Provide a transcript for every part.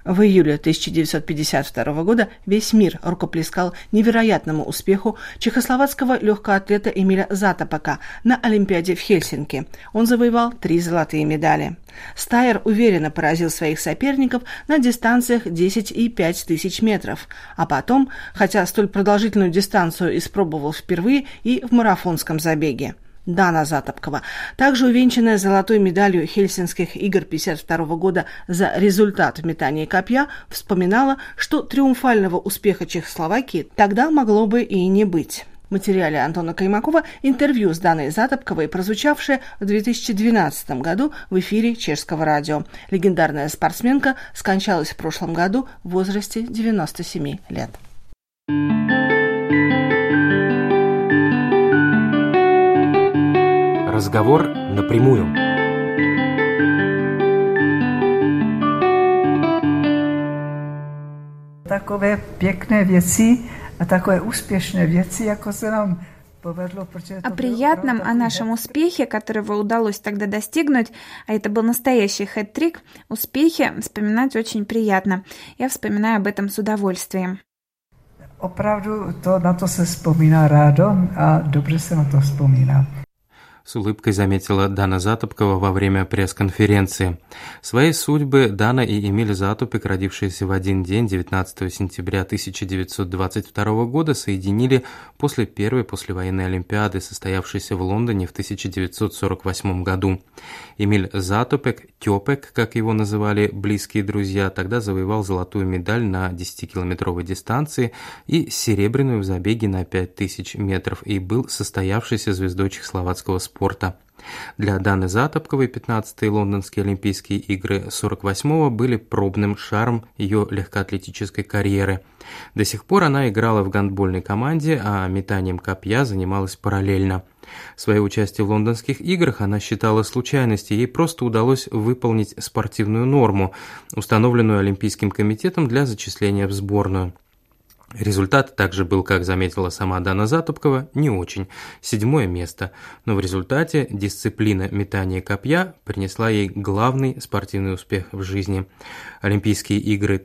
В июле 1952 года весь мир рукоплескал невероятному успеху чехословацкого легкоатлета Эмиля Затопека на Олимпиаде в Хельсинки. Он завоевал 3 золотые медали. Стайер уверенно поразил своих соперников на дистанциях 10 и 5 тысяч метров, а потом, хотя столь продолжительную дистанцию испробовал впервые и в марафонском забеге. Дана Затопкова, также увенчанная золотой медалью Хельсинских игр 1952 года за результат в метании копья, вспоминала, что триумфального успеха Чехословакии тогда могло бы и не быть. В материале Антона Каймакова интервью с Даной Затопковой, прозвучавшее в 2012 году в эфире чешского радио. Легендарная спортсменка скончалась в прошлом году в возрасте 97 лет. Разговор напрямую. Takové pěkné věci a takové úspěšné věci, jako se nám povedlo. О приятном, о нашем успехе, которого удалось тогда достигнуть, а это был настоящий хэт-трик, успехи вспоминать очень приятно. Я вспоминаю об этом с удовольствием. Opravdu na to se vzpomíná rádo a dobře se na to vzpomíná. С улыбкой заметила Дана Затопкова во время пресс-конференции. Свои судьбы Дана и Эмиль Затопек, родившиеся в один день, 19 сентября 1922 года, соединили после первой послевоенной Олимпиады, состоявшейся в Лондоне в 1948 году. Эмиль Затопек, Тёпек, как его называли близкие друзья, тогда завоевал золотую медаль на 10-километровой дистанции и серебряную в забеге на 5000 метров и был состоявшейся звездой чехословацкого спорта. Для Даны Затопковой 15-е лондонские Олимпийские игры 48-го были пробным шаром ее легкоатлетической карьеры. До сих пор она играла в гандбольной команде, а метанием копья занималась параллельно. Свое участие в лондонских играх она считала случайностью, ей просто удалось выполнить спортивную норму, установленную Олимпийским комитетом для зачисления в сборную. Результат также был, как заметила сама Дана Затопкова, не очень, 7-е место, но в результате дисциплина метания копья принесла ей главный спортивный успех в жизни. Олимпийские игры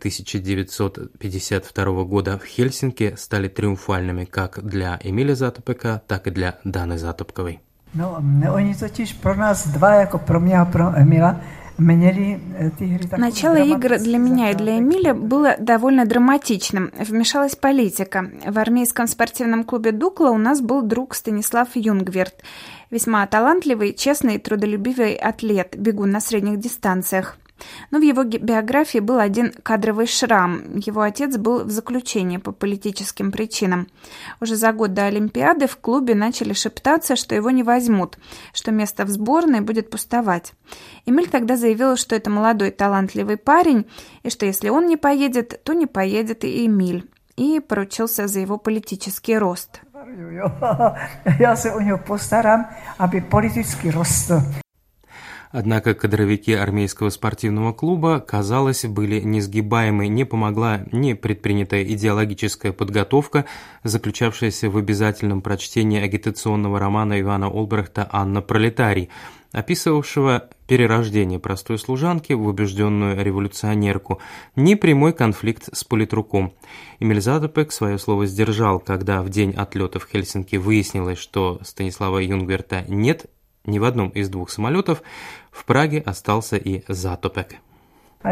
1952 года в Хельсинки стали триумфальными как для Эмиля Затопека, так и для Даны Затопковой. Oni totiž pro nás dva, jako pro mě a pro Emila, Начало игр для меня и для Эмиля было довольно драматичным. Вмешалась политика. В армейском спортивном клубе «Дукла» у нас был друг Станислав Юнгверт. Весьма талантливый, честный и трудолюбивый атлет, бегун на средних дистанциях. Но в его биографии был один кадровый шрам. Его отец был в заключении по политическим причинам. Уже за год до Олимпиады в клубе начали шептаться, что его не возьмут, что место в сборной будет пустовать. Эмиль тогда заявил, что это молодой талантливый парень, и что если он не поедет, то не поедет и Эмиль. И поручился за его политический рост. Я se o něho postarám, aby politicky rostl. Однако кадровики армейского спортивного клуба, казалось, были несгибаемы, не помогла ни предпринятая идеологическая подготовка, заключавшаяся в обязательном прочтении агитационного романа Ивана Олбрехта «Анна Пролетарий», описывавшего перерождение простой служанки в убежденную революционерку, ни прямой конфликт с политруком. Эмиль Затопек свое слово сдержал, когда в день отлета в Хельсинки выяснилось, что Станислава Юнгверта нет ни в одном из 2 самолетов, в Праге остался и Затопек. Но,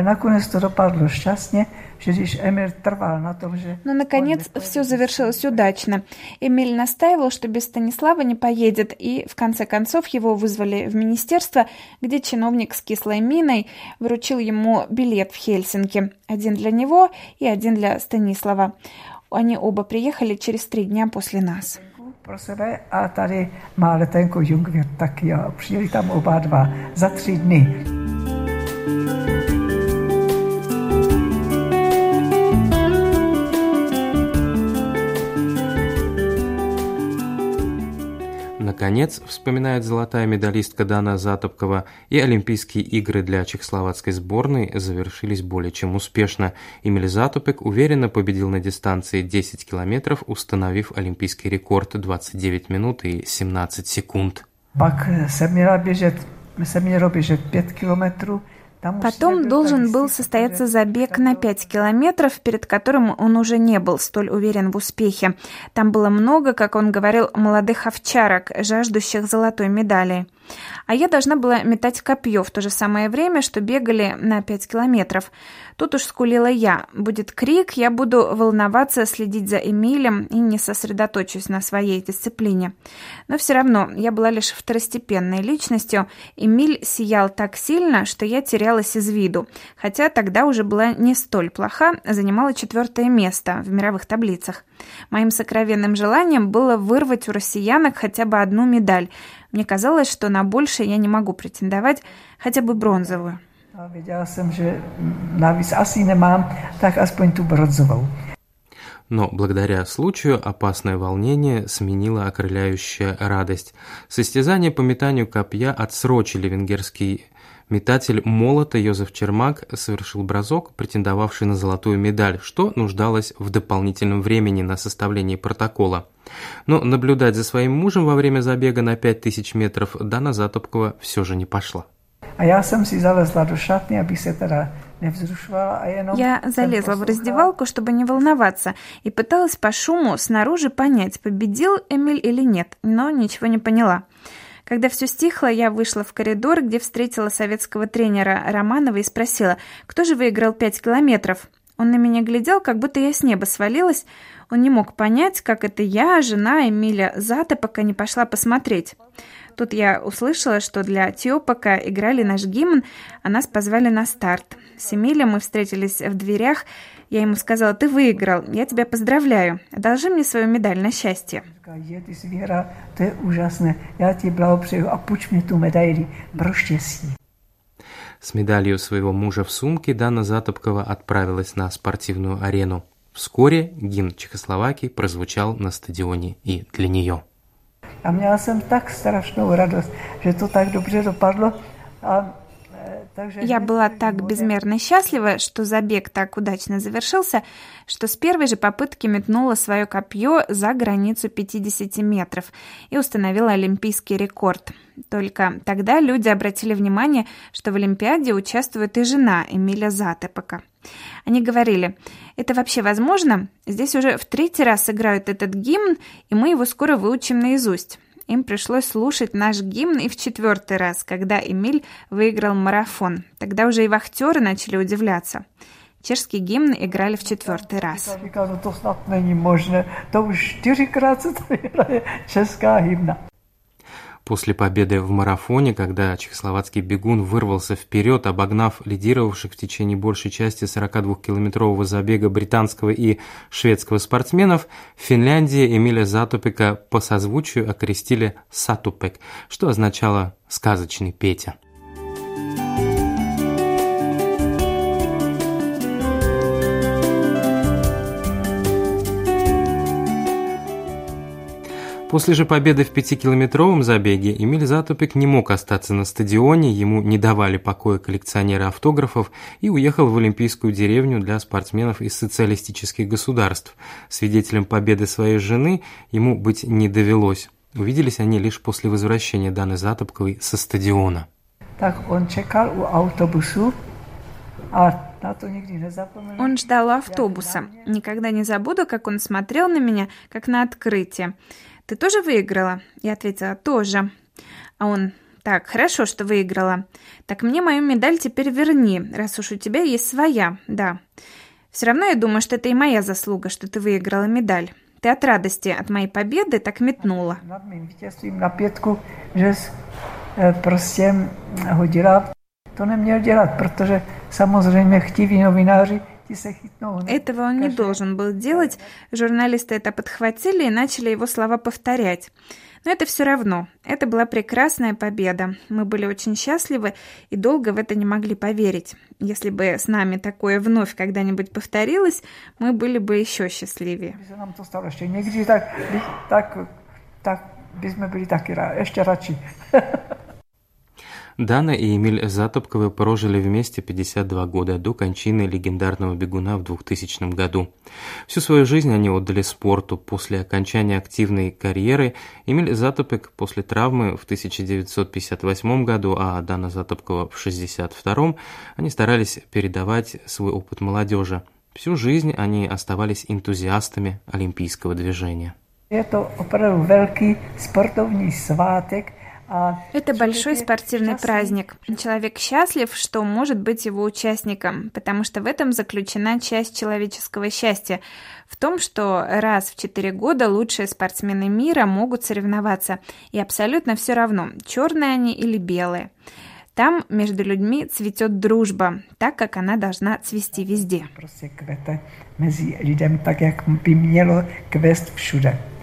наконец, все завершилось удачно. Эмиль настаивал, что без Станислава не поедет, и, в конце концов, его вызвали в министерство, где чиновник с кислой миной вручил ему билет в Хельсинки. Один для него и один для Станислава. Они оба приехали через 3 дня после нас. Pro sebe a tady má letenku Jungwirth taky a přijeli tam oba dva za 3 dny. Наконец, вспоминает золотая медалистка Дана Затопкова, и Олимпийские игры для чехословацкой сборной завершились более чем успешно. Эмиль Затопек уверенно победил на дистанции 10 километров, установив олимпийский рекорд 29 минут и 17 секунд. Pak se mělo běžet 5 kilometrů. Потом должен был состояться забег на 5 километров, перед которым он уже не был столь уверен в успехе. Там было много, как он говорил, молодых овчарок, жаждущих золотой медали. А я должна была метать копье в то же самое время, что бегали на 5 километров. Тут уж скулила я. Будет крик, я буду волноваться, следить за Эмилем и не сосредоточусь на своей дисциплине. Но все равно я была лишь второстепенной личностью. Эмиль сиял так сильно, что я терялась из виду. Хотя тогда уже была не столь плоха, занимала 4-е место в мировых таблицах. Моим сокровенным желанием было вырвать у россиянок хотя бы одну медаль. Мне казалось, что на большее я не могу претендовать, хотя бы бронзовую. Но благодаря случаю опасное волнение сменило окрыляющая радость. Состязание по метанию копья отсрочили. Венгерский метатель молота Йозеф Чермак совершил бросок, претендовавший на золотую медаль, что нуждалось в дополнительном времени на составление протокола. Но наблюдать за своим мужем во время забега на 5000 метров Дана Затопкова все же не пошла. Я залезла в раздевалку, чтобы не волноваться, и пыталась по шуму снаружи понять, победил Эмиль или нет, но ничего не поняла. Когда все стихло, я вышла в коридор, где встретила советского тренера Романова и спросила, кто же выиграл 5 километров. Он на меня глядел, как будто я с неба свалилась. Он не мог понять, как это я, жена Эмиля Затопака, не пошла посмотреть. Тут я услышала, что для Тиопака играли наш гимн, а нас позвали на старт. С Эмилем мы встретились в дверях. Я ему сказала: ты выиграл, я тебя поздравляю. Одолжи мне свою медаль на счастье. С медалью своего мужа в сумке Дана Затопкова отправилась на спортивную арену. Вскоре гимн Чехословакии прозвучал на стадионе и для нее. A měla jsem tak strašnou radost, že to tak dobře dopadlo. Я была так безмерно счастлива, что забег так удачно завершился, что с первой же попытки метнула свое копье за границу 50 метров и установила олимпийский рекорд. Только тогда люди обратили внимание, что в Олимпиаде участвует и жена Эмиля Затопака. Они говорили: это вообще возможно? Здесь уже в 3-й раз играют этот гимн, и мы его скоро выучим наизусть. Им пришлось слушать наш гимн и в 4-й раз, когда Эмиль выиграл марафон. Тогда уже и вахтеры начали удивляться. Чешский гимн играли в 4-й раз. To snad není možné, to už 4krát se tady hraje česká hymna. После победы в марафоне, когда чехословацкий бегун вырвался вперед, обогнав лидировавших в течение большей части 42-километрового забега британского и шведского спортсменов, в Финляндии Эмиля Затопека по созвучию окрестили Сатупек, что означало «сказочный Петя». После же победы в 5-километровом забеге Эмиль Затопек не мог остаться на стадионе, ему не давали покоя коллекционеры автографов, и уехал в Олимпийскую деревню для спортсменов из социалистических государств. Свидетелем победы своей жены ему быть не довелось. Увиделись они лишь после возвращения Даны Затопковой со стадиона. Так он чекал у автобуса, Он ждал автобуса. Никогда не забуду, как он смотрел на меня, как на открытие. «Ты тоже выиграла?» Я ответила: «Тоже». А он: «Так, хорошо, что выиграла. Так мне мою медаль теперь верни, раз уж у тебя есть своя, да. Все равно я думаю, что это и моя заслуга, что ты выиграла медаль. Ты от радости от моей победы так метнула». Nad mým vítězstvím na 5, že prostě hodila. To neměl dělat, protože samozřejmě chtiví novináři. Этого он не должен был делать. Журналисты это подхватили и начали его слова повторять. Но это все равно. Это была прекрасная победа. Мы были очень счастливы и долго в это не могли поверить. Если бы с нами такое вновь когда-нибудь повторилось, мы были бы еще счастливее. Нам to stalo ještě někdy, tak bychom byli taky ještě radši. Дана и Эмиль Затопковы прожили вместе 52 года до кончины легендарного бегуна в 2000 году. Всю свою жизнь они отдали спорту. После окончания активной карьеры Эмиль Затопек после травмы в 1958 году, а Дана Затопкова в 1962, они старались передавать свой опыт молодежи. Всю жизнь они оставались энтузиастами олимпийского движения. Это opravdu velký sportovní svátek. Это большой спортивный праздник. Человек счастлив, что может быть его участником, потому что в этом заключена часть человеческого счастья. В том, что раз в 4 года лучшие спортсмены мира могут соревноваться. И абсолютно все равно, черные они или белые. Там между людьми цветет дружба, так, как она должна цвести везде. Prostě kvete mezi lidem tak, jak by mělo kvést všude.